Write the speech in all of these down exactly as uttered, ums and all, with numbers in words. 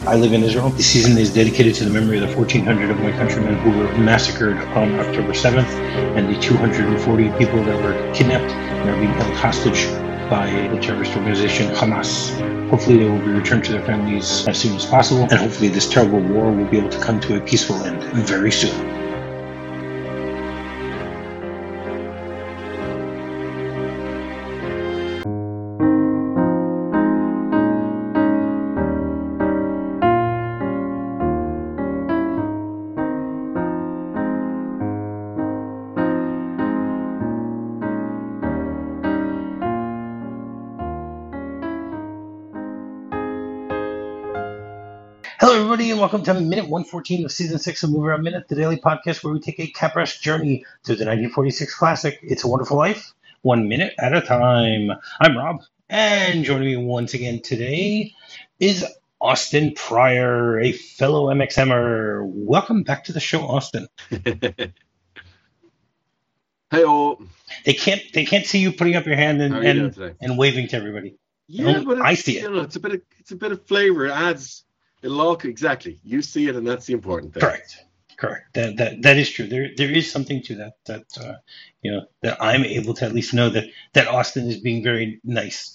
I live in Israel. The season is dedicated to the memory of the fourteen hundred of my countrymen who were massacred on October seventh and the two hundred forty people that were kidnapped and are being held hostage by the terrorist organization Hamas. Hopefully they will be returned to their families as soon as possible, and hopefully this terrible war will be able to come to a peaceful end very soon. Hello, everybody, and welcome to minute one fourteen of season six of Move Around Minute, the daily podcast where we take a Capras journey through the nineteen forty-six classic It's a Wonderful Life, one minute at a time. I'm Rob, and joining me once again today is Austin Pryor, a fellow M X M er. Welcome back to the show, Austin. Hey, all. They can't they can't see you putting up your hand and and, and waving to everybody. Yeah, oh, but I see it. You know, it's a bit of it's a bit of flavor. It adds. It'll all exactly. You see it, and that's the important thing. Correct. Correct. That that that is true. There there is something to that. That uh, you know that I'm able to at least know that, that Austin is being very nice.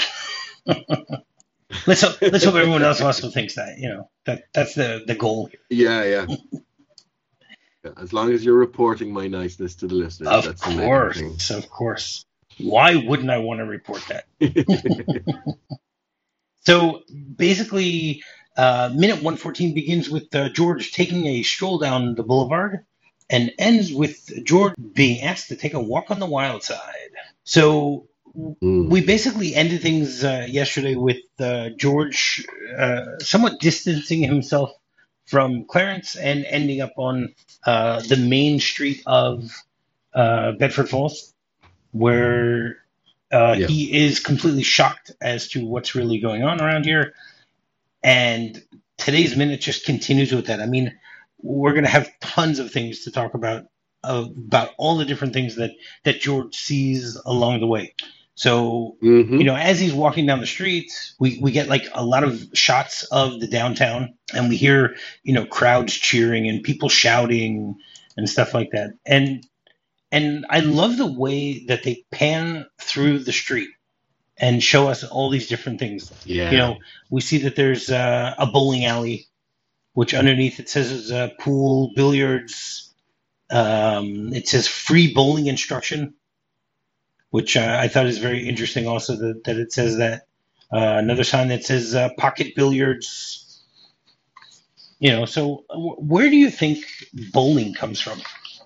let's hope let's hope everyone else also thinks that. You know that that's the, the goal here. Yeah, yeah. yeah. As long as you're reporting my niceness to the listeners. Of that's course, the main thing. Of course. Why wouldn't I want to report that? So basically. Uh, minute one fourteen begins with uh, George taking a stroll down the boulevard and ends with George being asked to take a walk on the wild side. So mm. we basically ended things uh, yesterday with uh, George uh, somewhat distancing himself from Clarence and ending up on uh, the main street of uh, Bedford Falls, where uh, yeah. he is completely shocked as to what's really going on around here. And today's minute just continues with that. I mean, we're going to have tons of things to talk about, uh, about all the different things that, that George sees along the way. So, mm-hmm. you know, as he's walking down the streets, we, we get like a lot of shots of the downtown, and we hear, you know, crowds cheering and people shouting and stuff like that. And and I love the way that they pan through the street and show us all these different things. Yeah. You know, we see that there's uh, a bowling alley, which underneath it says is a pool, billiards. Um, it says free bowling instruction, which uh, I thought is very interesting also that, that it says that. Uh, another sign that says uh, pocket billiards. You know, so w- where do you think bowling comes from?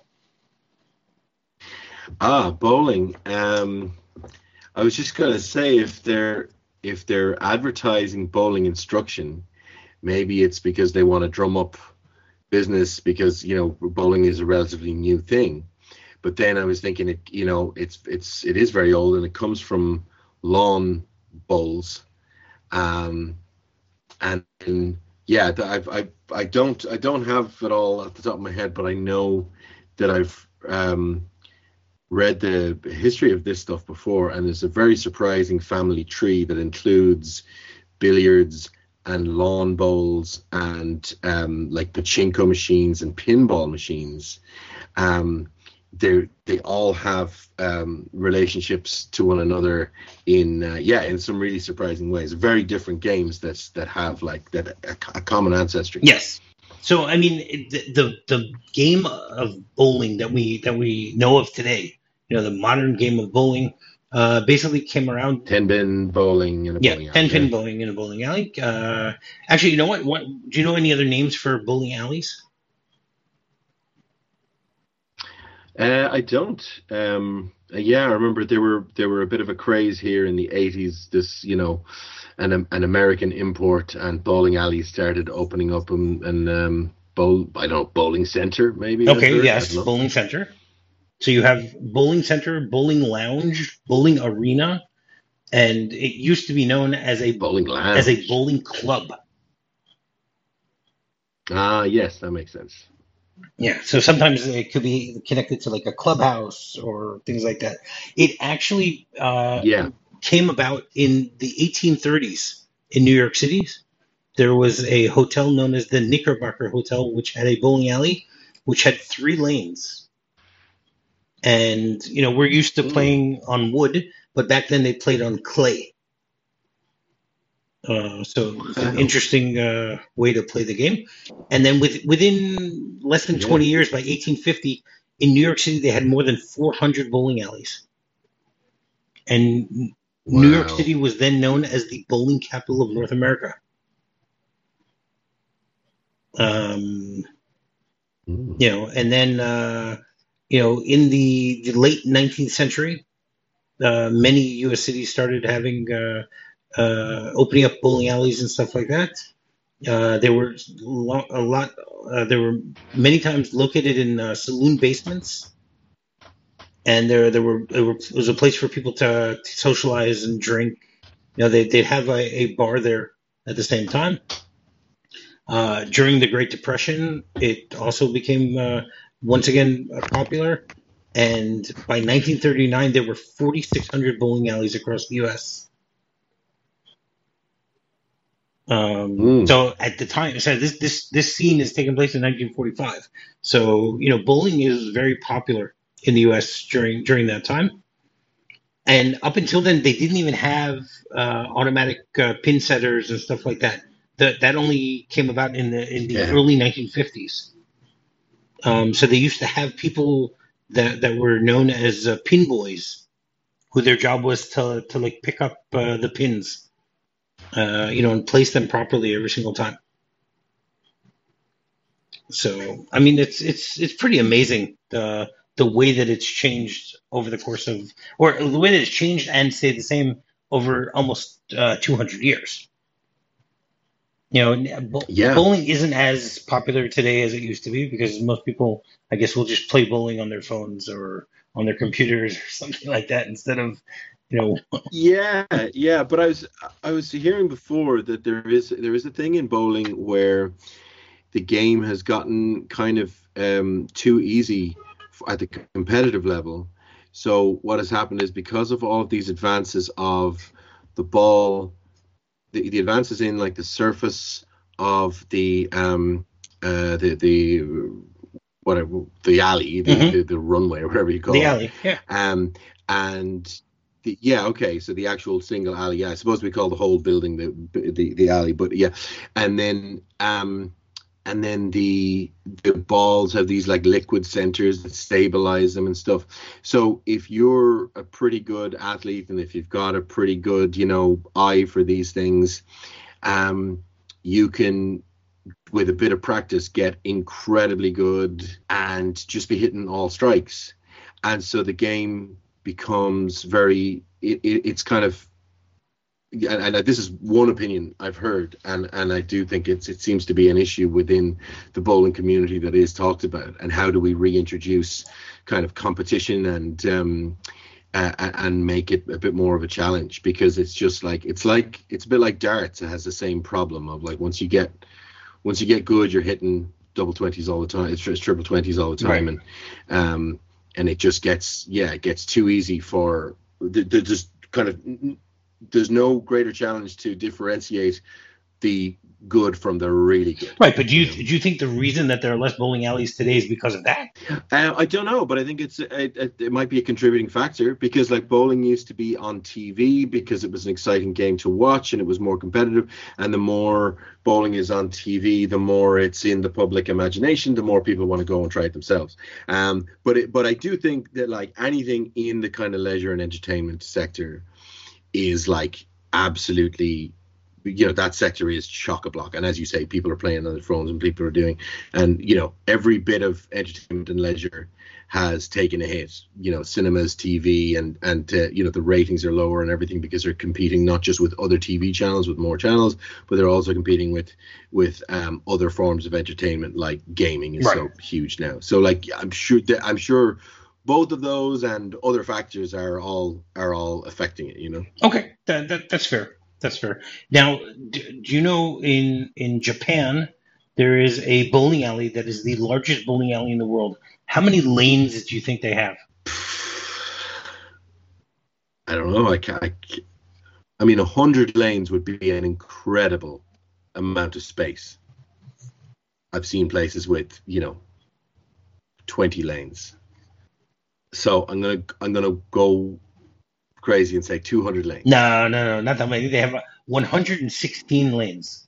Ah, bowling. Um... I was just going to say, if they're if they're advertising bowling instruction, maybe it's because they want to drum up business because, you know, bowling is a relatively new thing. But then I was thinking, it you know, it's it's it is very old, and it comes from lawn bowls, um, and, and yeah, I've I I don't I don't have it all at the top of my head, but I know that I've um. read the history of this stuff before, and there's a very surprising family tree that includes billiards and lawn bowls and um, like pachinko machines and pinball machines. Um, they they all have um, relationships to one another in uh, yeah in some really surprising ways. Very different games that that have like that a, a common ancestry. Yes. So I mean the, the the game of bowling that we that we know of today. You know, the modern game of bowling uh, basically came around. Ten-pin bowling in a yeah, bowling alley. ten-pin yeah. bowling in a bowling alley. Uh, actually, you know what? what? Do you know any other names for bowling alleys? Uh, I don't. Um, yeah, I remember there were there were a bit of a craze here in the eighties. This, you know, an an American import, and bowling alleys started opening up, and, and um, bowl. I don't know, bowling center maybe. Okay, yes, bowling center. So you have bowling center, bowling lounge, bowling arena, and it used to be known as a bowling lounge. as a bowling club. Ah, yes, that makes sense. Yeah, so sometimes it could be connected to like a clubhouse or things like that. It actually uh, yeah. came about in the eighteen thirties in New York City. there was a hotel known as the Knickerbocker Hotel, which had a bowling alley, which had three lanes. And, you know, we're used to Mm. playing on wood, but back then they played on clay. Uh, so it's an Wow. interesting uh, way to play the game. And then with, within less than Yeah. twenty years, by eighteen fifty, in New York City, they had more than four hundred bowling alleys. And New York Wow. City was then known as the bowling capital of North America. Um, Mm. you know, and then, uh, you know, in the, the late nineteenth century, uh, many U S cities started having, uh, uh, opening up bowling alleys and stuff like that. Uh, there were lo- a lot, uh, there were many times located in uh, saloon basements. And there, there were, there were, it was a place for people to, to socialize and drink. You know, they, they'd have a, a bar there at the same time. Uh, during the Great Depression, it also became uh, once again uh, popular. And by nineteen thirty-nine, there were forty-six hundred bowling alleys across the U S. Um, Mm. So at the time, so this this this scene is taking place in nineteen forty-five. So you know, bowling is very popular in the U S during during that time. And up until then, they didn't even have uh, automatic uh, pin setters and stuff like that. That that only came about in the in the Yeah. early nineteen fifties. Um, so they used to have people that, that were known as uh, pin boys, who their job was to to like pick up uh, the pins, uh, you know, and place them properly every single time. So I mean, it's it's it's pretty amazing the the way that it's changed over the course of, or the way that it's changed and stayed the same over almost uh, two hundred years. You know, bo- Yeah. bowling isn't as popular today as it used to be because most people, I guess, will just play bowling on their phones or on their computers or something like that instead of, you know, Yeah, yeah, but I was I was hearing before that there is there is a thing in bowling where the game has gotten kind of um, too easy f- at the competitive level. So what has happened is because of all of these advances of the ball, the, the advances in like the surface of the um uh the the whatever the alley, the, Mhm. the the runway, or whatever you call the it. alley. Yeah. Um, and the, yeah, okay, so the actual single alley, yeah, I suppose we call the whole building the the, the alley, but yeah, and then um, and then the the balls have these like liquid centers that stabilize them and stuff. So if you're a pretty good athlete and if you've got a pretty good, you know, eye for these things, um, you can, with a bit of practice, get incredibly good and just be hitting all strikes. And so the game becomes very, it, it, it's kind of, and, and this is one opinion I've heard, and, and I do think it's it seems to be an issue within the bowling community that is talked about. And how do we reintroduce kind of competition and um, uh, and make it a bit more of a challenge? Because it's just like it's like it's a bit like darts. It has the same problem of like once you get once you get good, you're hitting double twenties all the time. It's just triple twenties all the time, Right. and um, and it just gets yeah, it gets too easy for there's just kind of there's no greater challenge to differentiate the good from the really good. Right. But do you You know? do you think the reason that there are less bowling alleys today is because of that? Uh, I don't know, but I think it's it, it, it might be a contributing factor because like bowling used to be on T V because it was an exciting game to watch and it was more competitive. And the more bowling is on T V, the more it's in the public imagination, the more people want to go and try it themselves. Um, but it, but I do think that like anything in the kind of leisure and entertainment sector is like absolutely, you know, that sector is chock-a-block. And as you say, people are playing on their phones and people are doing, and, you know, every bit of entertainment and leisure has taken a hit, you know, cinemas, T V, and, and uh, you know, the ratings are lower and everything because they're competing not just with other T V channels, with more channels, but they're also competing with, with um, other forms of entertainment, like gaming is Right. so huge now. So like, I'm sure that, I'm sure both of those and other factors are all, are all affecting it, you know? Okay. That, that that's fair. That's fair. Now, do, do you know in in Japan there is a bowling alley that is the largest bowling alley in the world? How many lanes do you think they have? I don't know. I can't. I, I mean, a hundred lanes would be an incredible amount of space. I've seen places with, you know, twenty lanes. So I'm gonna I'm gonna go crazy and say two hundred lanes. No, no, no, not that many. They have one hundred sixteen lanes.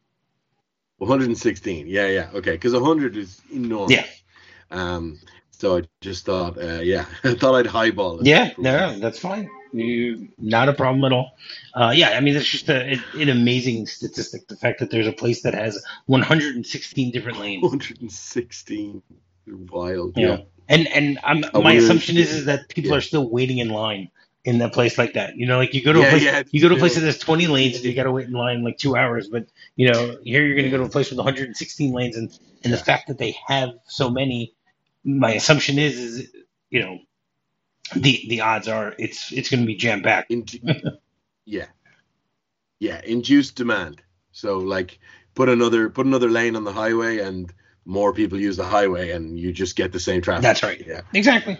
one hundred sixteen. Yeah, yeah. Okay, because one hundred is enormous. Yeah. Um. So I just thought, uh, yeah, I thought I'd highball it. Yeah, no, no, that's fine. You, not a problem at all. Uh, yeah, I mean, it's just a, an amazing statistic. The fact that there's a place that has one hundred sixteen different lanes. one hundred sixteen. Wild. You yeah. know? And and I'm, I my wonder- assumption is is that people yeah. are still waiting in line in a place like that. You know, like you go to a Yeah, place, yeah, you go to a yeah. place that has twenty lanes and you got to wait in line like two hours. But you know, here you're going to go to a place with one hundred sixteen lanes, and and the fact that they have so many, my assumption is is you know, the the odds are it's it's going to be jam packed. In, yeah. Yeah. Induced demand. So like, put another put another lane on the highway, and more people use the highway, and you just get the same traffic. That's right. Yeah. Exactly.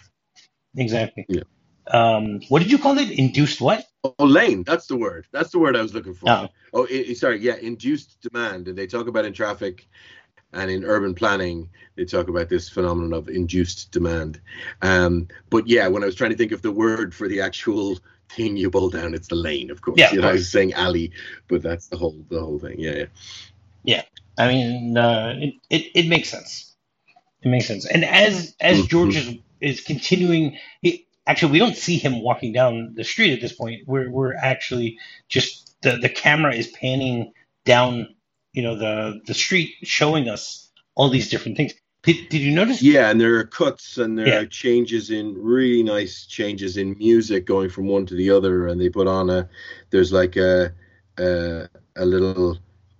Exactly. Yeah. Um, what did you call it? Induced what? Oh, lane. That's the word. That's the word I was looking for. Oh. Oh, i i- sorry. Yeah, induced demand. And they talk about in traffic and in urban planning, they talk about this phenomenon of induced demand. Um, but yeah, when I was trying to think of the word for the actual thing you bowl down, it's the lane, of course. Yeah, of you know, I course. was saying alley, but that's the whole the whole thing. Yeah, yeah. I mean, uh, it, it it makes sense. It makes sense. And as as Mhm. George is, is continuing, he, actually, we don't see him walking down the street at this point. We're we're actually just the the camera is panning down, you know, the the street, showing us all these different things. Did did you notice? Yeah, and there are cuts and there Yeah. are changes in really nice changes in music going from one to the other, and they put on a there's like a a, a little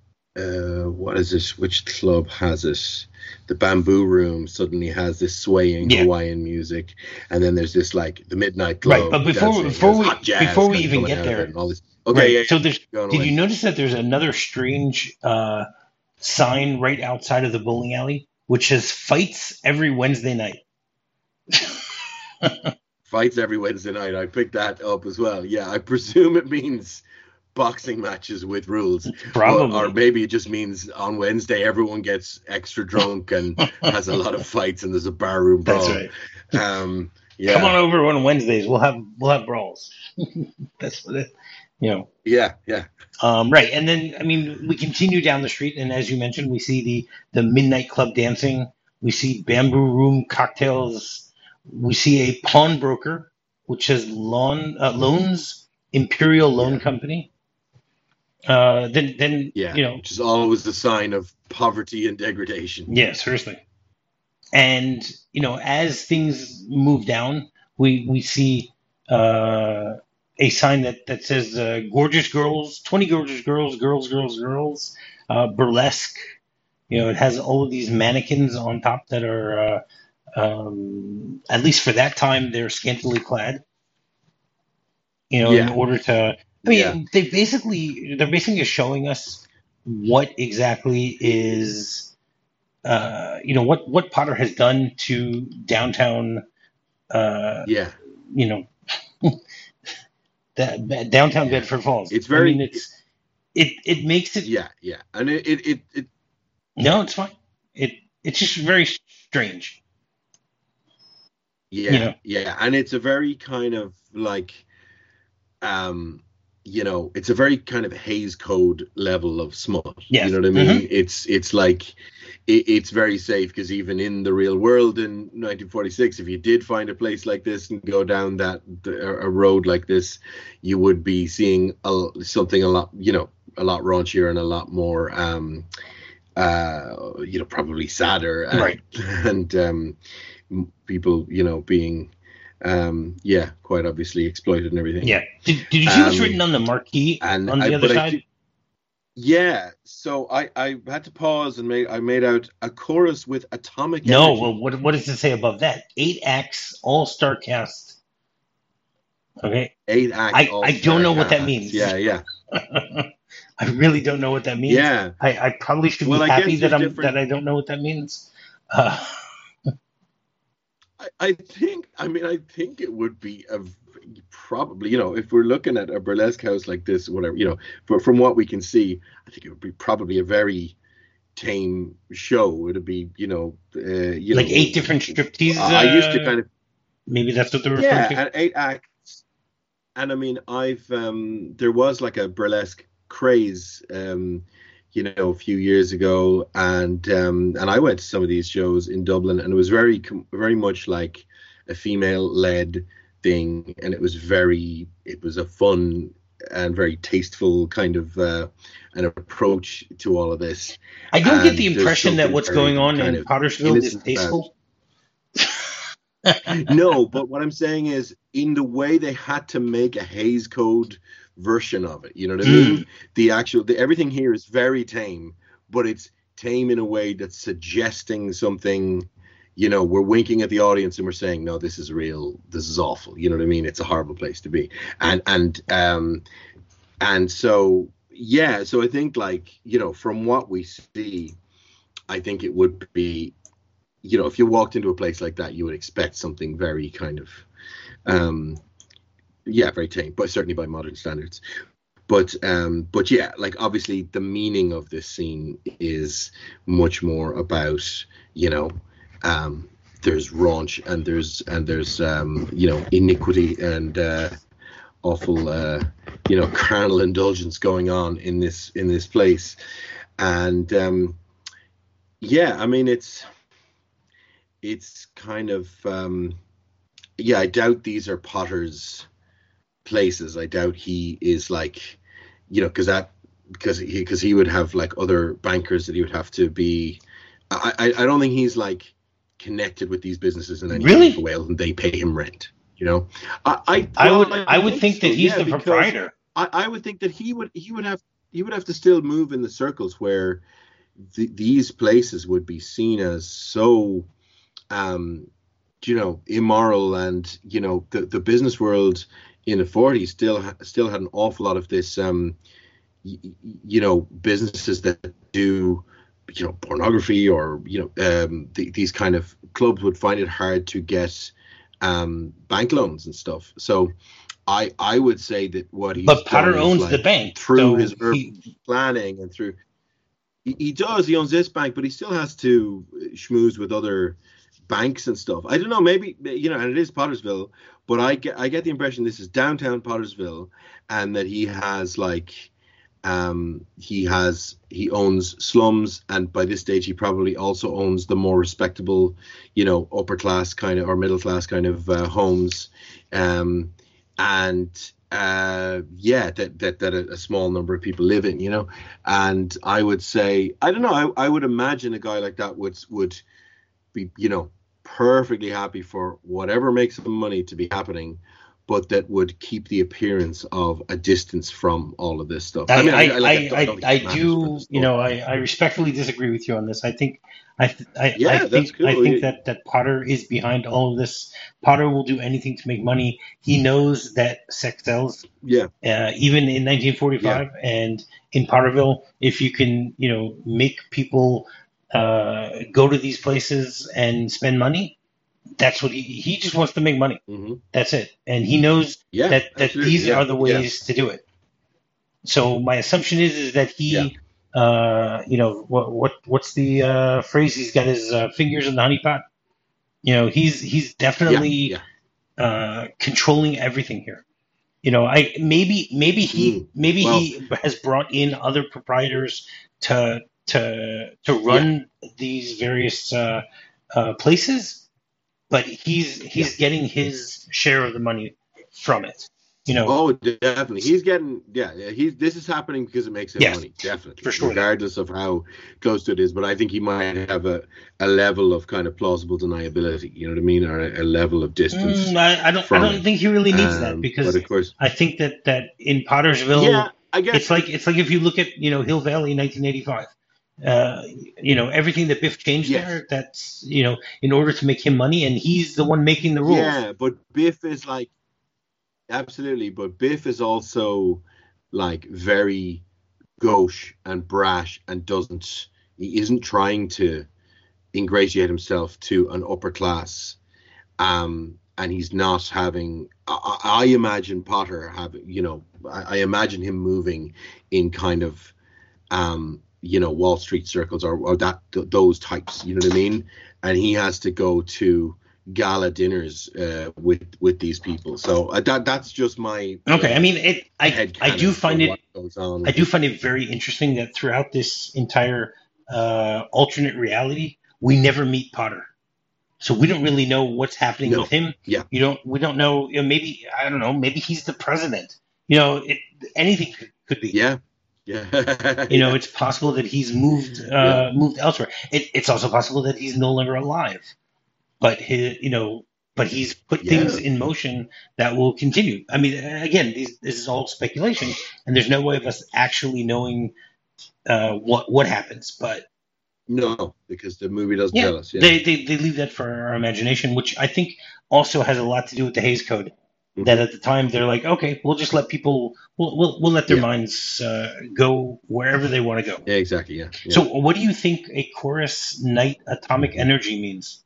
uh what is this? Which club has it? The Bamboo Room suddenly has this swaying Yeah. Hawaiian music, and then there's this like the Midnight Right, Club. but before- dancing, before there's we- hot jazz before we kind of even coming get out of there- it and all this. Okay, Right. yeah, yeah, So there's. going Did away. you notice that there's another strange uh, sign right outside of the bowling alley, which says "Fights every Wednesday night." Fights every Wednesday night. I picked that up as well. Yeah, I presume it means boxing matches with rules. Probably. Or, or maybe it just means on Wednesday everyone gets extra drunk and has a lot of fights and there's a barroom brawl. That's right. Um, yeah. Come on over on Wednesdays. We'll have we'll have brawls. That's what it. You know. Yeah, yeah. Um, right, and then I mean we continue down the street, and as you mentioned, we see the the midnight club dancing. We see Bamboo Room cocktails. We see a pawnbroker, which says Loan uh, Loans Imperial Loan Yeah. Company. Uh, then then Yeah. you know Which is always the sign of poverty and degradation. yeah, seriously. And you know, as things move down, we we see uh, a sign that that says uh, "Gorgeous Girls," twenty gorgeous girls, girls, girls, girls, uh, burlesque. You know, it has all of these mannequins on top that are, uh, um, at least for that time, they're scantily clad. You know, in Yeah. order to, I mean, Yeah. they basically they're basically showing us what exactly is, uh, you know, what what Potter has done to downtown, uh, Yeah. you know, that, that downtown Yeah. Bedford Falls. It's very- I mean, it's it it makes it. Yeah, yeah. And it, it, it, it No, it's fine. It it's just very strange. Yeah, You know? yeah, and it's a very kind of like, um, you know, it's a very kind of Hays Code level of smut. Yes. You know what I mean? Mhm. It's it's like it, it's very safe because even in the real world in nineteen forty-six, if you did find a place like this and go down that a road like this, you would be seeing a, something a lot, you know, a lot raunchier and a lot more, um, uh, you know, probably sadder, and, Right. and um. people, you know, being, um, yeah, quite obviously exploited and everything. Yeah. Did, did you see what's Um, written on the marquee And on the I, other but I side? did- yeah. So I, I had to pause and make, I made out a chorus with atomic No. energy. Well, what what does it say above that? Eight acts, all star cast. Okay. Eight act. I- I all-star don't know what that cast. means. Yeah, yeah, I really don't know what that means. yeah. I, I probably should Well, be I guess happy that there's I'm different- that I don't know what that means. Uh, I, I think. I mean, I think it would be a. probably, you know, if we're looking at a burlesque house like this, whatever, you know, for, from what we can see, I think it would be probably a very tame show. It'd be, you know, uh, you like know, eight different striptease. I, I used to Uh, kind of, maybe that's what they're referring yeah, to. and eight acts. And I mean, I've, um, there was like a burlesque craze, um, you know, a few years ago, and um, and I went to some of these shows in Dublin, and it was very, com- very much like a female-led thing, and it was very, it was a fun and very tasteful kind of uh, an approach to all of this. I don't get And the there's impression that something what's very going on kind in of Pottersville is innocent about tasteful. No, but what I'm saying is, in the way they had to make a Hays Code version of it, you know what I mean? Mm. The actual, the, everything here is very tame, but it's tame in a way that's suggesting something. You know, we're winking at the audience and we're saying, no, this is real. This is awful. You know what I mean? It's a horrible place to be. And and um and so yeah, so I think, like, you know, from what we see, I think it would be, you know, if you walked into a place like that, you would expect something very kind of, um, yeah, very tame, but certainly by modern standards. But, um, but yeah, like, obviously the meaning of this scene is much more about, you know, um, there's raunch and there's, and there's, um, you know, iniquity and, uh, awful, uh, you know, carnal indulgence going on in this, in this place. And, um, yeah, I mean, it's, it's kind of, um, yeah, I doubt these are Potter's places. I doubt he is, like, you know, because that, because he, because he would have, like, other bankers that he would have to be. I, I, I don't think he's, like, connected with these businesses in any Really? shape or way, and they pay him rent. You know, I, I, I well, would I would think so, that he's yeah, the because proprietor. I, I would think that he would he would have he would have to still move in the circles where the, these places would be seen as so, um, you know, immoral, and, you know, the, the business world in the forties still ha- still had an awful lot of this, um, y- you know, businesses that do, you know, pornography, or, you know, um, the, these kind of clubs would find it hard to get um, bank loans and stuff. So I I would say that what he's But Potter done is, owns like, the bank through so his urban he, planning and through. He, he does. He owns this bank, but he still has to schmooze with other banks and stuff. I don't know. Maybe, you know, and it is Pottersville, but I get I get the impression this is downtown Pottersville, and that he has, like, um, he has he owns slums, and by this stage he probably also owns the more respectable, you know, upper class kind of, or middle class kind of uh, homes, um, and. Uh, yeah, that that that a, a small number of people live in, you know, and I would say, I don't know, I, I would imagine a guy like that would would be, you know, perfectly happy for whatever makes him money to be happening, but that would keep the appearance of a distance from all of this stuff. I, I mean, I, I, I, like, I, I, I, don't think I it matters for do, the you know, story. I, I respectfully disagree with you on this. I think, I, th- I, I Yeah, that's think, I cool. think You- that, that Potter is behind all of this. Potter will do anything to make money. He knows that sex sells, Yeah, uh, even in nineteen forty-five, and in Potterville, if you can, you know, make people uh, go to these places and spend money, that's what he, he just wants to make money. hmm That's it. And he knows yeah, that, that absolutely. these Yeah, are the yeah, ways to do it. So my assumption is is that yeah, he, uh, you know, what what what's the uh, phrase? He's got his uh, fingers in the honey pot. You know, he's he's yeah, definitely yeah. uh, controlling everything here. You know, I maybe maybe he Mm. maybe Well, he has brought in other proprietors to to to yeah, run these various uh, uh, places, but he's yeah. he's getting his share of the money from it. You know, Oh, definitely. He's getting, yeah, yeah. He's This is happening because it makes him yes, money, definitely, for sure. regardless of how close to it is. But I think he might have a, a level of kind of plausible deniability, you know what I mean, or a, a level of distance Mm, I, I don't. I from don't it. think he really needs that Um, but because of course, I think that, that in Pottersville, yeah, I guess, it's like it's like if you look at you know Hill Valley in nineteen eighty-five. Uh, you know everything that Biff changed yes, there. That's you know in order to make him money, and he's the one making the rules. yeah. But Biff is like, absolutely. But Biff is also, like, very gauche and brash, and doesn't, he isn't trying to ingratiate himself to an upper class, um, and he's not having. I, I imagine Potter having, you know, I, I imagine him moving in kind of, um, you know, Wall Street circles or, or that th- those types. You know what I mean? And he has to go to gala dinners uh, with with these people. So uh, that that's just my Okay, I uh, mean, it. I I do headcanon for find it. what goes on I with do it. find it very interesting that throughout this entire uh, alternate reality, we never meet Potter. So we don't really know what's happening with No, him. yeah, You don't. We don't know. You know, maybe I don't know. Maybe he's the president. You know, it, anything could, could be. yeah, yeah, You know, yeah, it's possible that he's moved yeah. uh, moved elsewhere. It, it's also possible that he's no longer alive. But his, you know, but he's put things Yeah. in motion that will continue. I mean, again, these, this is all speculation, and there's no way of us actually knowing uh, what what happens. But No, because the movie doesn't yeah, tell us. Yeah. they, they they leave that for our imagination, which I think also has a lot to do with the Hays Code. That Hmm. at the time they're like, okay, we'll just let people, we'll we'll, we'll let their Yeah. minds uh, go wherever they want to go. Yeah. Exactly. Yeah. Yeah. So, what do you think a chorus night atomic energy means?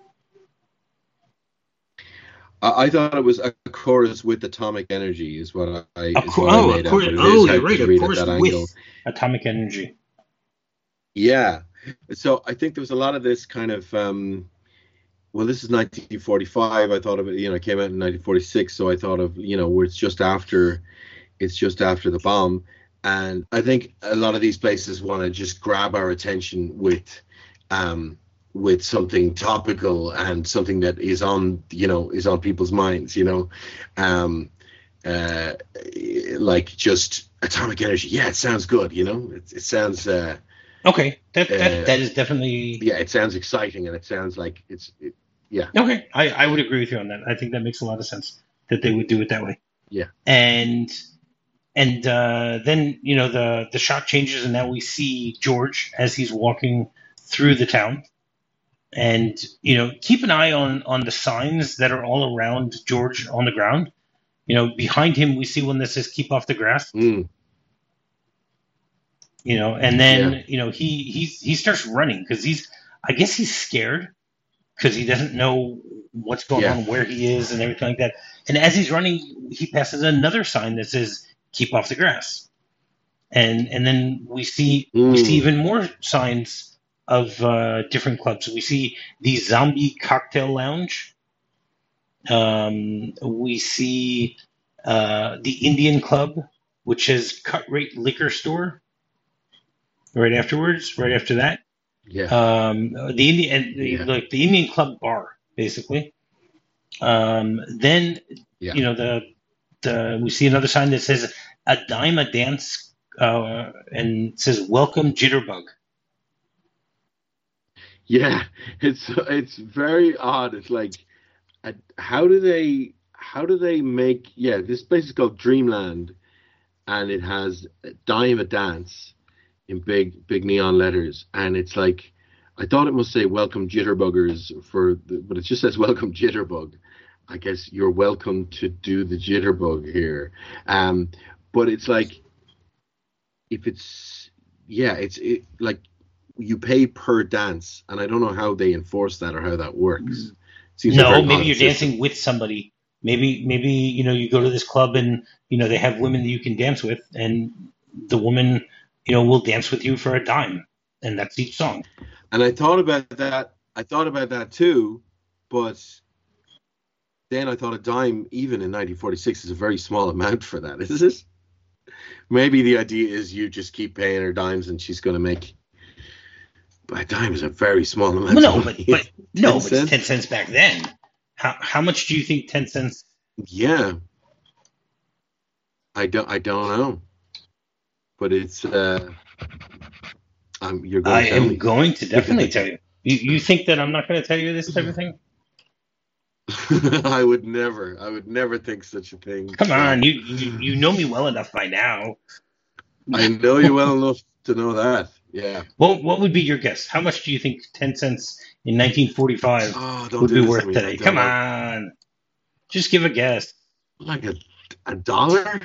I, I thought it was a chorus with atomic energy is what I A is co- what I oh, a made out, chorus. but it is Oh, you're hard right. to A read at chorus that with angle. atomic energy. Yeah. So I think there was a lot of this kind of. Um, well, this is nineteen forty-five. I thought of it. You know, it came out in nineteen forty-six. So I thought of, you know, where it's just after, it's just after the bomb, and I think a lot of these places want to just grab our attention with, um, with something topical and something that is on, you know, is on people's minds. You know, um, uh, like just atomic energy. Yeah, it sounds good. You know, it, it sounds. Uh, Okay, that that uh, that is definitely yeah, it sounds exciting, and it sounds like it's. It, yeah, okay. I, I would agree with you on that. I think that makes a lot of sense that they would do it that way. yeah. And and uh, then you know the the shot changes, and now we see George as he's walking through the town. And you know, keep an eye on on the signs that are all around George on the ground. You know, behind him we see one that says "Keep off the grass." Mm, You know, and yeah. then you know he he he starts running because he's I guess he's scared because he doesn't know what's going Yeah. on, where he is, and everything like that. And as he's running, he passes another sign that says "Keep off the grass," and and then we see we see Mm, even more signs of uh, different clubs. We see the Zombie Cocktail Lounge. Um, we see uh, the Indian Club, which is Cut Rate Liquor Store. Right afterwards, right after that, yeah. um, the Indian, the, Yeah. like the Indian Club Bar, basically. Um, then Yeah. you know the the we see another sign that says a dime a dance, uh, and it says welcome Jitterbug. Yeah. It's it's very odd. It's like, uh, how do they how do they make? Yeah, this place is called Dreamland, and it has Dime a Dance in big big neon letters, and it's like, I thought it must say welcome Jitterbuggers for, the, but it just says welcome Jitterbug. I guess you're welcome to do the Jitterbug here. Um, but it's like, if it's, yeah, it's it, like you pay per dance, and I don't know how they enforce that or how that works. Seems a No, very maybe odd you're system. dancing with somebody. Maybe maybe you know you go to this club and you know they have women that you can dance with, and the woman you know will dance with you for a dime, and that's each song. And I thought about that. I thought about that too, but then I thought a dime, even in nineteen forty-six, is a very small amount for that. Is it? Maybe the idea is you just keep paying her dimes, and she's going to make. But a dime is a very small Well, amount of no, but money. but Ten no, but it's ten cents. cents back then. How how much do you think ten cents? Yeah, I don't. I don't know, but it's. Uh, um, you're going I to tell am me. going to definitely tell you. You you think that I'm not going to tell you this type of thing? I would never. I would never think such a thing, Come on, Rob. you you, you know me well enough by now. I know you well enough to know that. Yeah. What what would be your guess? How much do you think ten cents in nineteen forty-five Oh, don't would do be this to worth me. I today? don't Come know. on, just give a guess. Like a a dollar?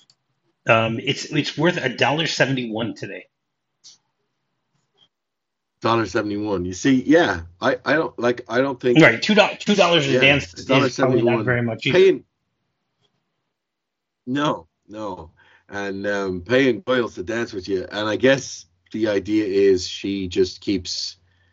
Um, it's it's worth a dollar seventy one today. dollar seventy one. You see, yeah, I, I don't like. I don't think. Right, two dollars two dollars a Yeah, dance it's dollar is seventy probably not one. very much either. Paying no, no, and um, paying Doyle to dance with you, and I guess the idea is she just keeps.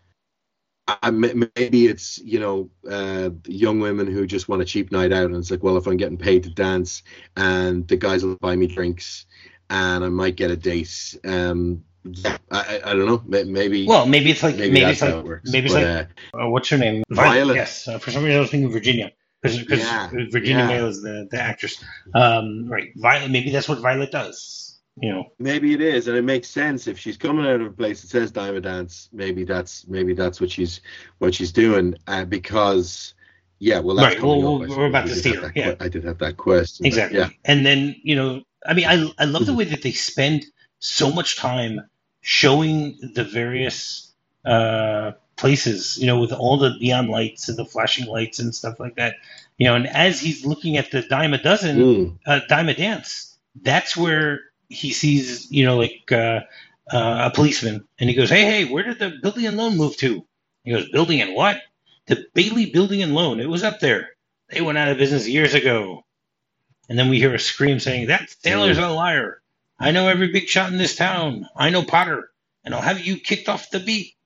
I, maybe it's you know uh, young women who just want a cheap night out, and it's like, well, if I'm getting paid to dance, and the guys will buy me drinks, and I might get a date. Um, yeah, I, I, I don't know. Maybe. Well, maybe it's like maybe, maybe that's it's how like it works. maybe it's But, like uh, uh, what's her name? Violet. Yes, uh, for some reason I was thinking Virginia because Yeah, Virginia yeah. Mail is the the actress. Um, right, Violet. Maybe that's what Violet does. You know, maybe it is, and it makes sense if she's coming out of a place that says Diamond Dance. Maybe that's maybe that's what she's what she's doing, uh, because yeah, well, that's right. coming Well, up. I we're about suppose. to I see did have her. that Yeah, que- I did have that question. exactly. Yeah. And then you know, I mean, I I love the Mhm. way that they spend so much time showing the various uh, places. You know, with all the neon lights and the flashing lights and stuff like that. You know, and as he's looking at the dime a dozen, Mm. uh, dime a dance, that's where he sees, you know, like uh, uh, a policeman, and he goes, "Hey, hey, where did the building and loan move to?" He goes, "Building and what?" "The Bailey Building and Loan. It was up there. They went out of business years ago." And then we hear a scream saying, "That sailor's Mm. a liar. I know every big shot in this town. I know Potter, and I'll have you kicked off the beat."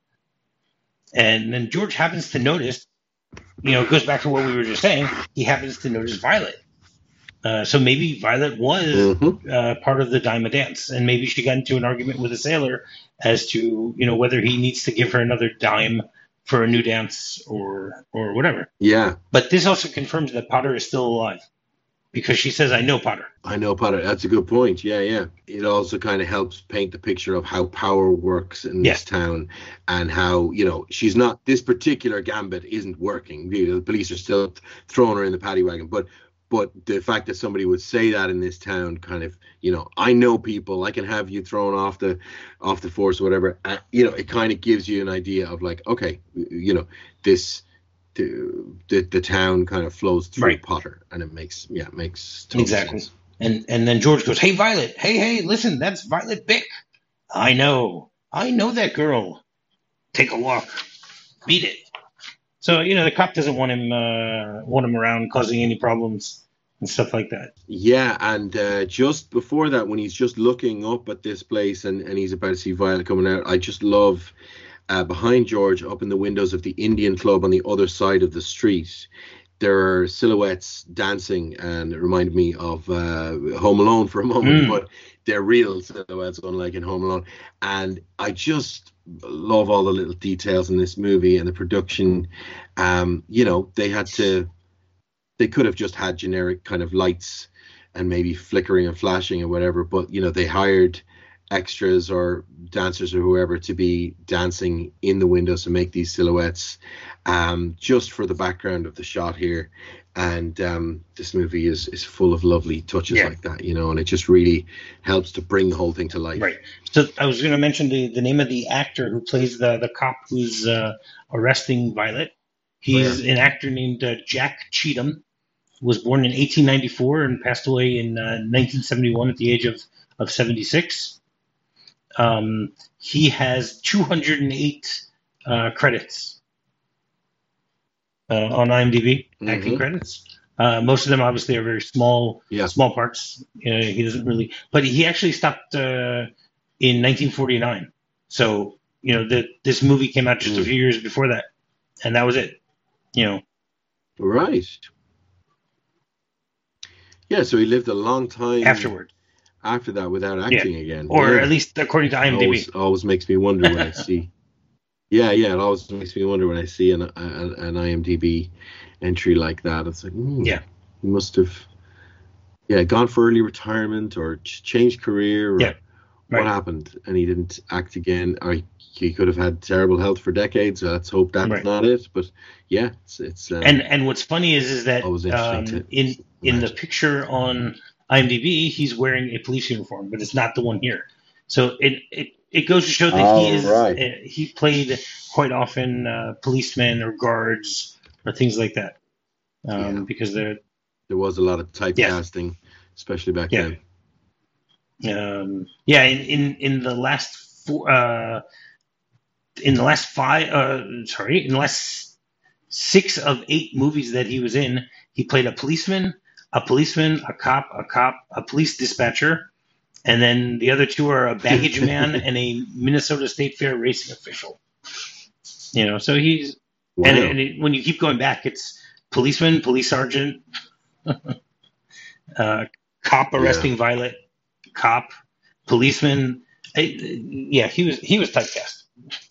And then George happens to notice, you know, it goes back to what we were just saying. He happens to notice Violet. Uh, so maybe Violet was Mhm. uh, part of the dime a dance, and maybe she got into an argument with a sailor as to, you know, whether he needs to give her another dime for a new dance or or whatever. Yeah, But this also confirms that Potter is still alive because she says, "I know Potter." I know, Potter. That's a good point. Yeah, yeah. It also kind of helps paint the picture of how power works in Yeah. this town, and how you know she's not. This particular gambit isn't working. The, the police are still throwing her in the paddy wagon, but but the fact that somebody would say that in this town, kind of, you know, I know people. I can have you thrown off the off the force or whatever. Uh, you know, it kind of gives you an idea of like, okay, you know, this. The, the the town kind of flows through Right. Potter, and it makes yeah it makes total Exactly. sense. And and then George goes, "Hey, Violet. Hey, hey, listen, that's Violet Bick. I know. I know that girl. Take a walk. Beat it." So, you know, the cop doesn't want him uh, want him around causing any problems and stuff like that. Yeah, and uh, just before that, when he's just looking up at this place and, and he's about to see Violet coming out, I just love uh, behind George, up in the windows of the Indian club on the other side of the street, there are silhouettes dancing, and it reminded me of uh, Home Alone for a moment, Mm. but they're real silhouettes, unlike in Home Alone. And I just love all the little details in this movie and the production. Um, you know, they had to, they could have just had generic kind of lights and maybe flickering and flashing or whatever, but, you know, they hired extras or dancers or whoever to be dancing in the windows to make these silhouettes, um, just for the background of the shot here. And um, this movie is is full of lovely touches Yeah. like that, you know, and it just really helps to bring the whole thing to life. Right. So I was going to mention the, the name of the actor who plays the, the cop who's uh, arresting Violet. He's an actor named uh, Jack Cheatham. Was born in eighteen ninety-four and passed away in uh, nineteen seventy-one at the age of, of seventy-six. Um, he has two hundred eight uh, credits uh, on IMDb, acting Mhm. credits. Uh, most of them obviously are very small, Yeah. small parts. Uh, he doesn't really, but he actually stopped uh, in nineteen forty-nine. So you know that this movie came out just a Mm. few years before that, and that was it. You know, Right. Yeah, so he lived a long time afterward, after that without acting again. or Yeah. at least according to IMDb. always, always makes me wonder when I see. Yeah, yeah, it always makes me wonder when I see an an, an IMDb entry like that. It's like, hmm, Yeah. he must have, yeah, gone for early retirement or ch- changed career or Yeah, right. what happened, and he didn't act again, or he, he could have had terrible health for decades. So let's hope that's Right. not it. But yeah, it's it's um, And and what's funny is is that always um, interesting to in in the imagine. picture on IMDb he's wearing a police uniform, but it's not the one here. So it it, it goes to show that Oh, he is right. uh, he played quite often uh, policemen or guards or things like that, um, Yeah. because they're There was a lot of typecasting, especially back Yeah. then. um, yeah in, in in the last four, uh, in the last five, uh, sorry, in the last six of eight movies that he was in, he played a policeman, a policeman, a cop, a cop, a police dispatcher, and then the other two are a baggage man and a Minnesota State Fair racing official. You know, so he's wow. and, and it, when you keep going back, it's policeman, police sergeant, uh, cop arresting yeah. Violet, cop, policeman. I, yeah, he was he was typecast.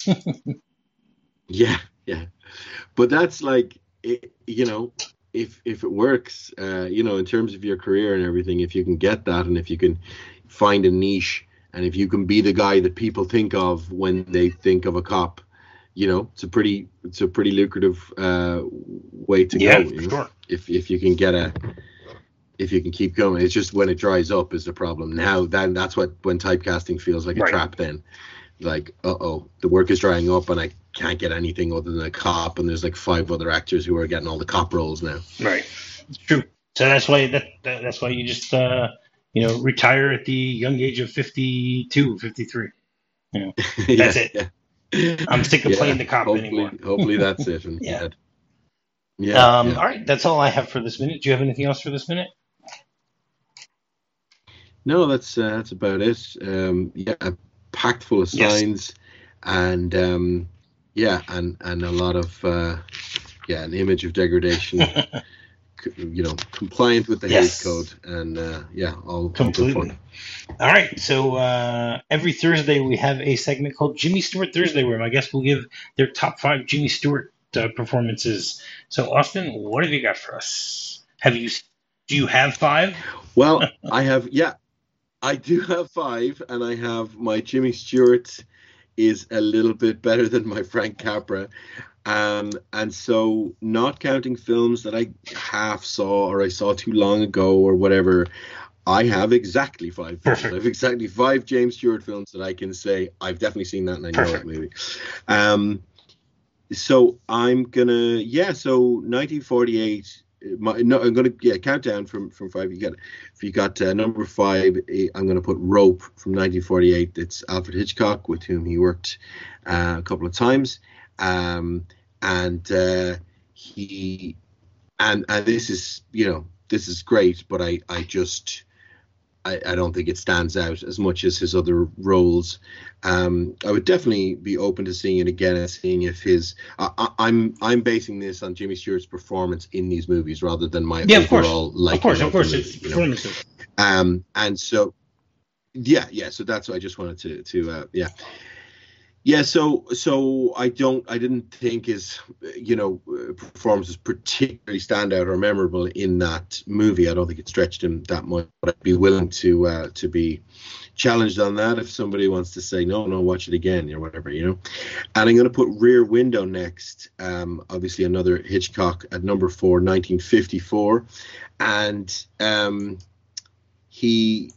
yeah, yeah, but that's like it, you know, if if it works, uh, you know, in terms of your career and everything, if you can get that, and if you can find a niche, and if you can be the guy that people think of when they think of a cop, you know, it's a pretty it's a pretty lucrative uh, way to yeah, go. You know? Sure. If if you can get a if you can keep going, it's just when it dries up is the problem. Now then, that's what when typecasting feels like a right. trap. Then, like, uh oh, the work is drying up, and I can't get anything other than a cop, and there's like five other actors who are getting all the cop roles now. Right, it's true. So that's why that, that that's why you just uh, you know retire at the young age of fifty-two, fifty-three. You know, that's yeah, it. Yeah. I'm sick of yeah, playing the cop hopefully, anymore. Hopefully that's it. And yeah. That, yeah, um, yeah. All right, that's all I have for this minute. Do you have anything else for this minute? No, that's uh, that's about it. Um, yeah, packed full of signs, yes. and um, yeah, and and a lot of uh, yeah, an image of degradation. You know, compliant with the yes. hate code, and uh, yeah, all completely. All right, so uh, every Thursday we have a segment called Jimmy Stewart Thursday, where my guests will give their top five Jimmy Stewart uh, performances. So, Austin, what have you got for us? Have you? Do you have five? Well, I have. Yeah, I do have five, and I have my Jimmy Stewart is a little bit better than my Frank Capra. Um, and so not counting films that I half saw or I saw too long ago or whatever, I have exactly five films. I have exactly five James Stewart films that I can say I've definitely seen that and I know Perfect. That movie. Um, so I'm gonna yeah. So nineteen forty-eight. My, no, I'm gonna yeah count down from from five. You got if you got uh, number five. I'm gonna put Rope from nineteen forty-eight. It's Alfred Hitchcock, with whom he worked uh, a couple of times. Um, and uh, he and and this is you know this is great, but I I just I, I don't think it stands out as much as his other roles. Um, I would definitely be open to seeing it again and seeing if his I, I, I'm I'm basing this on Jimmy Stewart's performance in these movies rather than my yeah, overall like of course of course movie, it's you know? Um and so yeah yeah so that's what I just wanted to to uh, yeah. Yeah, so so I don't I didn't think his you know performances particularly stand out or memorable in that movie. I don't think it stretched him that much, but I'd be willing to uh, to be challenged on that if somebody wants to say no, no, watch it again or whatever, you know. And I'm going to put Rear Window next. Um, obviously another Hitchcock at number four, nineteen fifty-four, and um, he,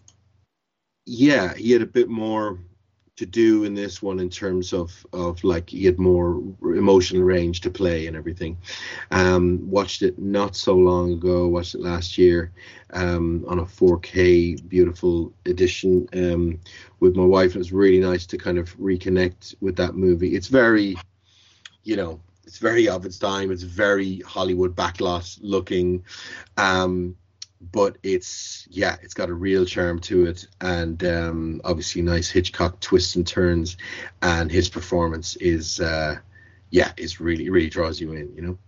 yeah, he had a bit more to do in this one in terms of of like he had more emotional range to play and everything. Um watched it not so long ago, watched it last year um on a four K beautiful edition um with my wife. It was really nice to kind of reconnect with that movie. It's very you know it's very of its time. It's very Hollywood backlot looking, um but it's yeah it's got a real charm to it, and um obviously nice Hitchcock twists and turns, and his performance is uh yeah is really really draws you in, you know.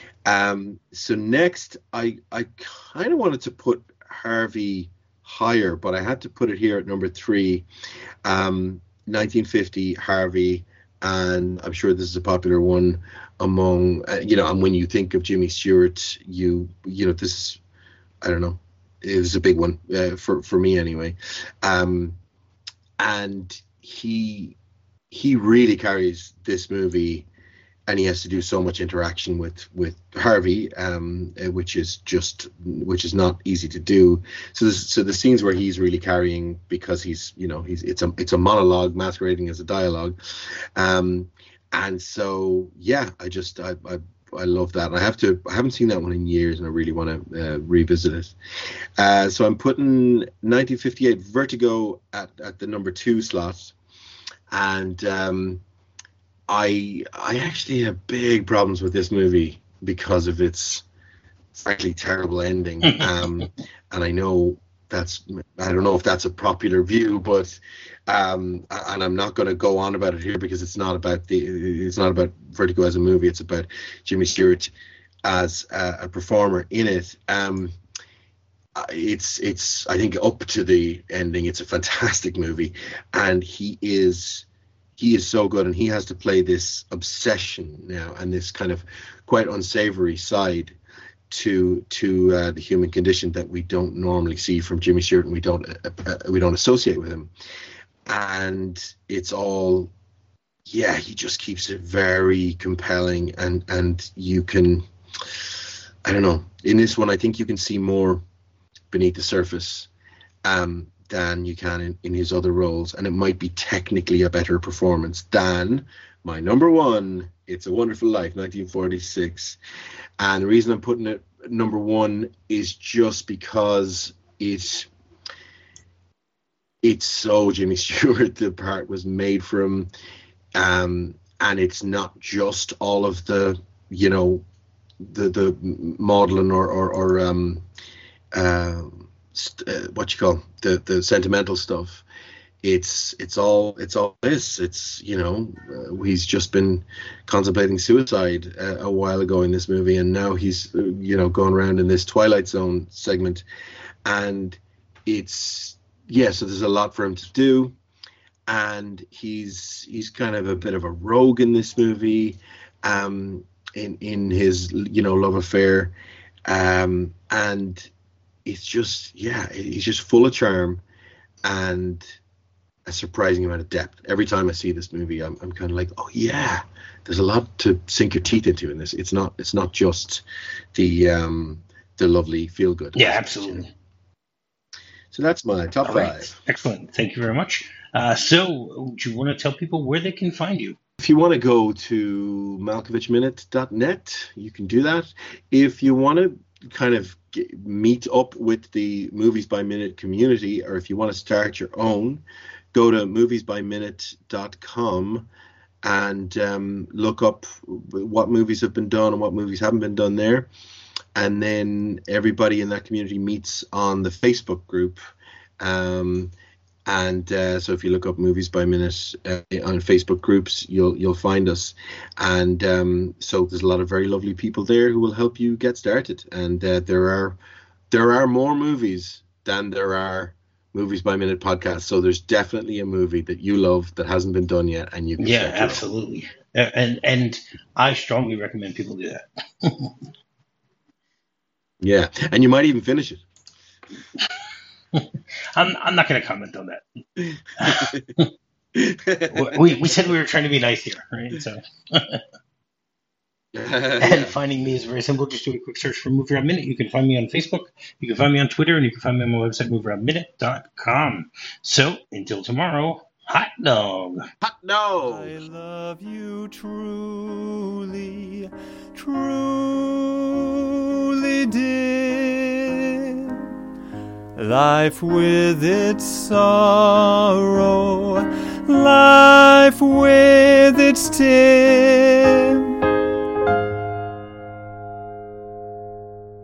Um so next I I kind of wanted to put Harvey higher, but I had to put it here at number three. um nineteen fifty Harvey, and I'm sure this is a popular one among uh, you know and when you think of Jimmy Stewart, you you know this is I don't know. It was a big one uh, for for me anyway, um, and he he really carries this movie, and he has to do so much interaction with with Harvey, um, uh, which is just which is not easy to do. So this, so the scenes where he's really carrying, because he's you know he's it's a it's a monologue masquerading as a dialogue, um, and so yeah, I just I. I I love that. I have to. I haven't seen that one in years, and I really want to uh, revisit it. Uh, so I'm putting nineteen fifty-eight Vertigo at, at the number two slot, and um, I I actually have big problems with this movie because of its frankly terrible ending. Um, and I know that's I don't know if that's a popular view, but um, and I'm not going to go on about it here because it's not about the it's not about Vertigo as a movie. It's about Jimmy Stewart as a, a performer in it. Um, it's it's I think up to the ending, it's a fantastic movie, and he is. He is so good, and he has to play this obsession now and this kind of quite unsavory side to to uh, the human condition that we don't normally see from Jimmy Stewart, and we don't uh, uh, we don't associate with him. And it's all, yeah, he just keeps it very compelling, and and you can, I don't know, in this one I think you can see more beneath the surface. Um, than you can in, in his other roles, and it might be technically a better performance than my number one, It's a Wonderful Life, nineteen forty-six. And the reason I'm putting it number one is just because it's it's so Jimmy Stewart. The part was made for him, um, and it's not just all of the, you know, the the modeling or or, or um, uh, Uh, what you call the the sentimental stuff. It's it's all it's all this. It's, you know, uh, he's just been contemplating suicide uh, a while ago in this movie, and now he's uh, you know, going around in this Twilight Zone segment, and it's yeah. So there's a lot for him to do, and he's he's kind of a bit of a rogue in this movie, um, in in his, you know, love affair, um, and. It's just, yeah, he's just full of charm and a surprising amount of depth. Every time I see this movie, I'm, I'm kind of like, oh yeah, there's a lot to sink your teeth into in this. It's not, it's not just the um, the lovely feel good. Yeah, absolutely. So that's my top All five. Right. Excellent. Thank you very much. Uh, so, do you want to tell people where they can find you? If you want to go to malkovich minute dot net, you can do that. If you want to kind of get, meet up with the Movies by Minute community, or if you want to start your own, go to movies by minute dot com and um, look up what movies have been done and what movies haven't been done there. And then everybody in that community meets on the Facebook group. Um, and uh, so if you look up Movies by Minute uh, on Facebook groups, you'll you'll find us. And um, so there's a lot of very lovely people there who will help you get started. And uh, there are there are more movies than there are Movies by Minute podcasts. So there's definitely a movie that you love that hasn't been done yet, and you can yeah, absolutely. Uh, and and I strongly recommend people do that. Yeah, and you might even finish it. I'm I'm not going to comment on that. we we said we were trying to be nice here, right? So, and finding me is very simple. Just do a quick search for Movie Round Minute. You can find me on Facebook. You can find me on Twitter, and you can find me on my website, movie round minute dot com. So until tomorrow, hot dog. Hot dog. I love you truly, truly, dear. Life with its sorrow, life with its tears.